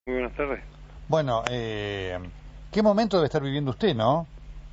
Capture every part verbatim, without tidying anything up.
Muy buenas tardes. Bueno, eh, ¿qué momento debe estar viviendo usted, no?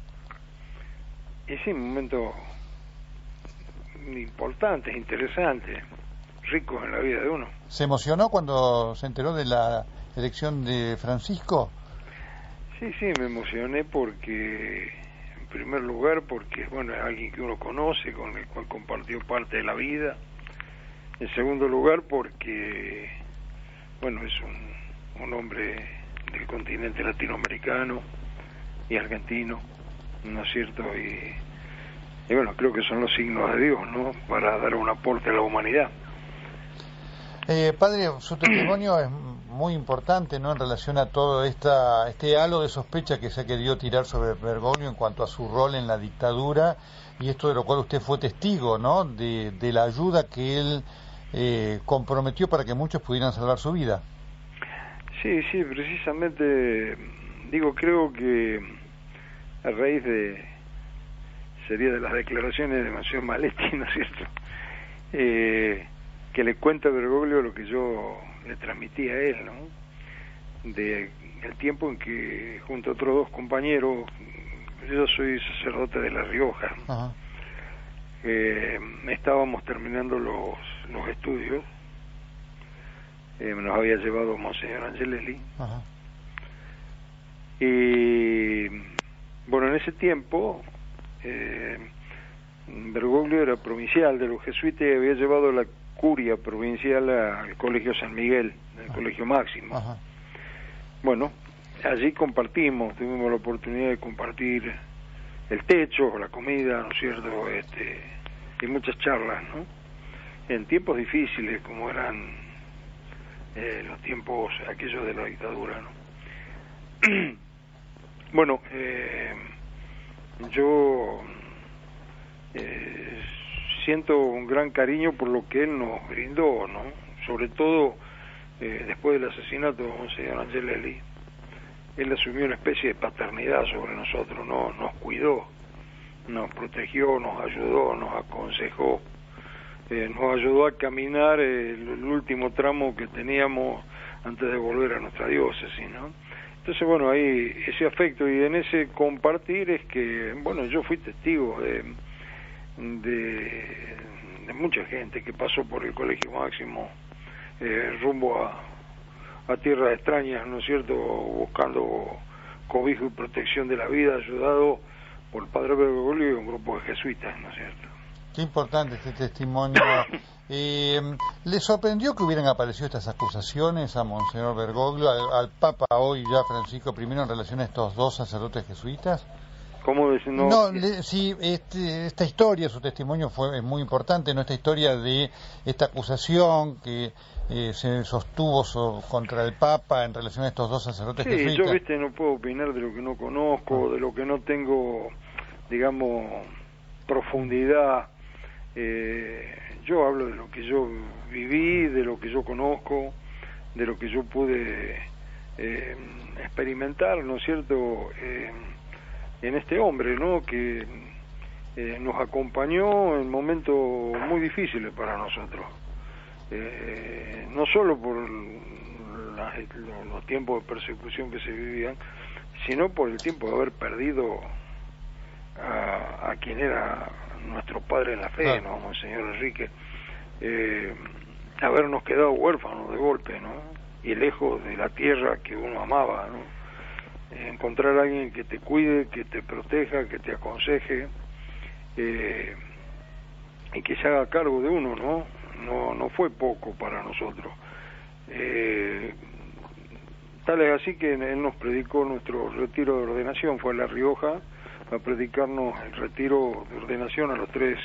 Y sí, un momento importante, interesante, rico en la vida de uno. ¿Se emocionó cuando se enteró de la elección de Francisco? Sí, sí, me emocioné porque, en primer lugar, porque bueno, es alguien que uno conoce, con el cual compartió parte de la vida. En segundo lugar, porque, bueno, es un, un hombre del continente latinoamericano y argentino, ¿no es cierto? Y, y bueno, creo que son los signos de Dios, ¿no? Para dar un aporte a la humanidad. Eh, padre, su testimonio es muy importante, ¿no? En relación a todo esta, este halo de sospecha que se ha querido tirar sobre Bergoglio en cuanto a su rol en la dictadura, y esto de lo cual usted fue testigo, ¿no? De, de la ayuda que él eh, comprometió para que muchos pudieran salvar su vida. Sí, sí, precisamente, digo, creo que a raíz de, sería de las declaraciones de Monsieur Maletti, ¿no es cierto?, eh, que le cuenta a Bergoglio lo que yo le transmití a él, ¿no?, de el tiempo en que, junto a otros dos compañeros, yo soy sacerdote de La Rioja, Ajá. eh, estábamos terminando los, los estudios. Eh, nos había llevado Monseñor Angelelli. Ajá. Y bueno, en ese tiempo eh, Bergoglio era provincial de los jesuitas y había llevado la curia provincial al Colegio San Miguel, el Ajá. Colegio Máximo. Ajá. Bueno, allí compartimos, tuvimos la oportunidad de compartir el techo, la comida, ¿no es cierto?, este, y muchas charlas, ¿no?, en tiempos difíciles como eran Eh, los tiempos aquellos de la dictadura, ¿no? Bueno, eh, yo eh, siento un gran cariño por lo que él nos brindó, ¿no? Sobre todo eh, después del asesinato de Monseñor Angelelli, él asumió una especie de paternidad sobre nosotros, ¿no? Nos cuidó, nos protegió, nos ayudó, nos aconsejó. Eh, nos ayudó a caminar eh, el, el último tramo que teníamos antes de volver a nuestra diócesis, ¿no? Entonces, bueno, ahí ese afecto y en ese compartir es que, bueno, yo fui testigo de, de, de mucha gente que pasó por el Colegio Máximo eh, rumbo a, a tierras extrañas, ¿no es cierto?, buscando cobijo y protección de la vida, ayudado por el padre Bergoglio y un grupo de jesuitas, ¿no es cierto? Qué importante este testimonio. Eh, ¿Le sorprendió que hubieran aparecido estas acusaciones a Monseñor Bergoglio, al, al Papa hoy ya Francisco primero, en relación a estos dos sacerdotes jesuitas? ¿Cómo decir? No, no le, sí, este, esta historia, su testimonio fue es muy importante, ¿no? Esta historia de esta acusación que eh, se sostuvo so, contra el Papa en relación a estos dos sacerdotes sí, jesuitas. Sí, yo, viste, no puedo opinar de lo que no conozco, de lo que no tengo, digamos, profundidad. Eh, yo hablo de lo que yo viví, de lo que yo conozco, de lo que yo pude eh, experimentar, ¿no es cierto?, eh, en este hombre, ¿no?, que eh, nos acompañó en momentos muy difíciles para nosotros, eh, no solo por la, los tiempos de persecución que se vivían, sino por el tiempo de haber perdido a, a quien era nuestro padre en la fe, ¿no?, Monseñor Enrique, eh, habernos quedado huérfanos de golpe, ¿no?, y lejos de la tierra que uno amaba, ¿no?, eh, encontrar a alguien que te cuide, que te proteja, que te aconseje, eh, y que se haga cargo de uno, ¿no?, no, no fue poco para nosotros. Eh, tal es así que él nos predicó nuestro retiro de ordenación, fue a La Rioja a predicarnos el retiro de ordenación a los tres,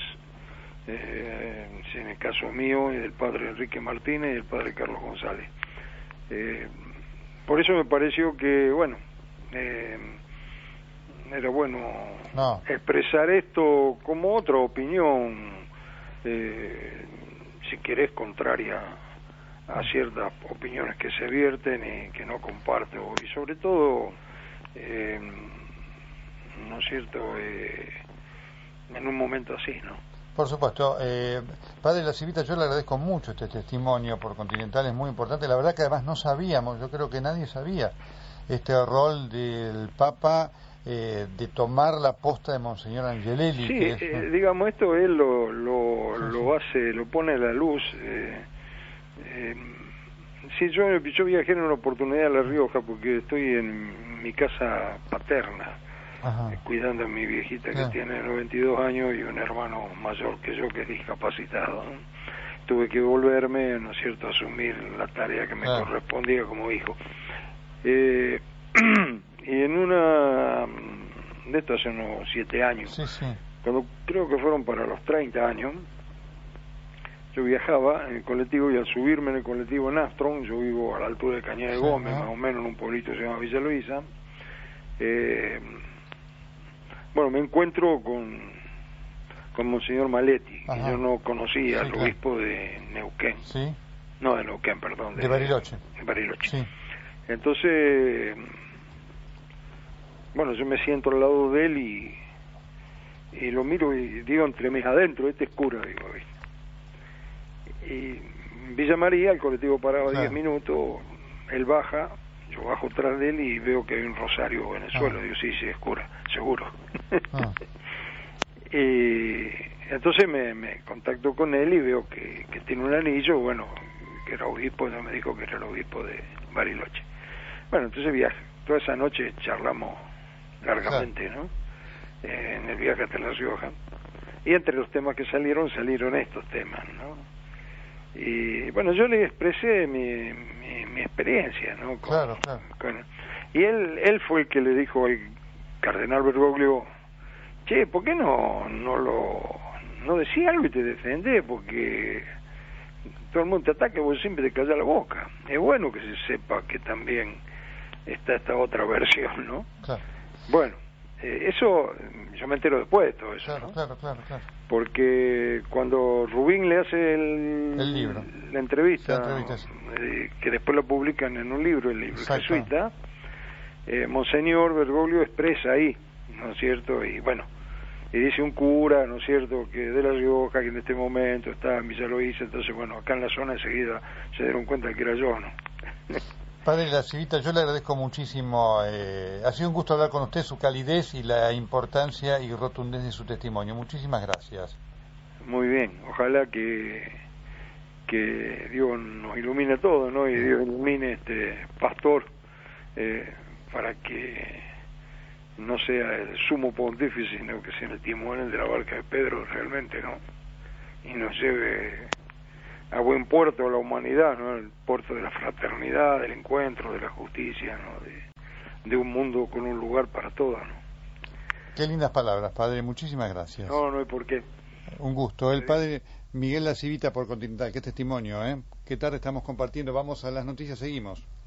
eh, en el caso mío y del padre Enrique Martínez y el padre Carlos González. Eh, por eso me pareció que, bueno, eh, era bueno no. expresar esto como otra opinión, eh, si querés, contraria a ciertas opiniones que se vierten y que no comparto, y sobre todo, eh, ¿no es cierto?, eh, en un momento así, ¿no? Por supuesto. Eh, padre La Civita, yo le agradezco mucho este testimonio por Continental, es muy importante. La verdad que además no sabíamos, yo creo que nadie sabía este rol del Papa eh, de tomar la posta de Monseñor Angelelli. Sí, que es, eh, digamos, esto él lo, lo, sí, lo hace, lo pone a la luz. Eh, eh, sí, yo, yo viajé en una oportunidad a La Rioja porque estoy en mi casa paterna, eh, cuidando a mi viejita que sí. tiene noventa y dos años y un hermano mayor que yo que es discapacitado, ¿no? Tuve que volverme, ¿no es cierto?, a asumir la tarea que me sí. correspondía como hijo. Eh, y en una de esto hace unos siete años, sí, sí. cuando creo que fueron para los treinta años, yo viajaba en el colectivo y al subirme en el colectivo en Astron, yo vivo a la altura de Cañada de Gómez, sí, más o menos en un pueblito que se llama Villa Luisa, eh, bueno, me encuentro con, con Monseñor Maletti, que yo no conocía, sí, al obispo claro. de Neuquén, sí. no de Neuquén, perdón, de, de Bariloche. De Bariloche. Sí. Entonces, bueno, yo me siento al lado de él y, y lo miro y digo entre mis adentro, este es cura, digo, ¿viste? Y Villa María, el colectivo paraba diez minutos, él baja, yo bajo tras de él y veo que hay un rosario en el ah. suelo, digo, sí, sí, es cura, seguro. Ah. Y entonces me, me contacto con él y veo que, que tiene un anillo, bueno, que era obispo, me dijo que era el obispo de Bariloche. Bueno, entonces viaje, toda esa noche charlamos largamente, ¿no? Eh, en el viaje hasta La Rioja. Y entre los temas que salieron, salieron estos temas, ¿no? Y bueno, yo le expresé mi, mi, mi experiencia, ¿no? Con, claro, claro. Con, y él, él fue el que le dijo al cardenal Bergoglio, che, ¿por qué no, no lo, no decís algo y te defendés? Porque todo el mundo te ataca y vos siempre te callas la boca. Es bueno que se sepa que también está esta otra versión, ¿no? Claro. Bueno, eh, eso, yo me entero después de todo eso, claro, ¿no? Claro, claro, claro. Porque cuando Rubín le hace el, el libro, la entrevista, la entrevista eh, que después lo publican en un libro, el libro jesuita, eh, Monseñor Bergoglio expresa ahí, ¿no es cierto? Y bueno, y dice un cura, ¿no es cierto?, que de La Rioja, que en este momento está en Villa Luisa, entonces bueno, acá en la zona enseguida se dieron cuenta que era yo, ¿no? Padre La Civita, yo le agradezco muchísimo, eh, ha sido un gusto hablar con usted, su calidez y la importancia y rotundez de su testimonio. Muchísimas gracias. Muy bien, ojalá que que Dios nos ilumine todo, ¿no? Y Dios ilumine este pastor eh, para que no sea el sumo pontífice, sino que sea el timón de la barca de Pedro realmente, ¿no? Y nos lleve a buen puerto a la humanidad, ¿no? El puerto de la fraternidad, del encuentro, de la justicia, ¿no? De, de un mundo con un lugar para todos, ¿no? Qué lindas palabras, padre. Muchísimas gracias. No, no hay por qué. Un gusto. El padre Miguel La Civita por Continental. Qué testimonio, ¿eh? Qué tarde estamos compartiendo. Vamos a las noticias, seguimos.